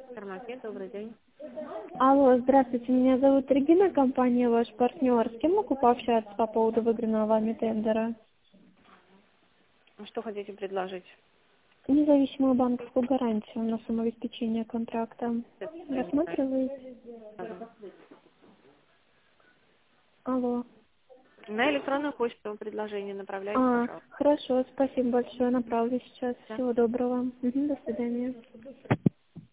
Информация, добрый день. Алло, здравствуйте, меня зовут Регина, компания ваш партнер. С кем могу пообщаться по поводу выигранного вами тендера? Что хотите предложить? Независимую банковскую гарантию на самообеспечение контракта. Рассматриваете? Алло. На электронную почту предложение направляйте, пожалуйста. Хорошо, спасибо большое, направлю сейчас. Да. Всего доброго. До свидания.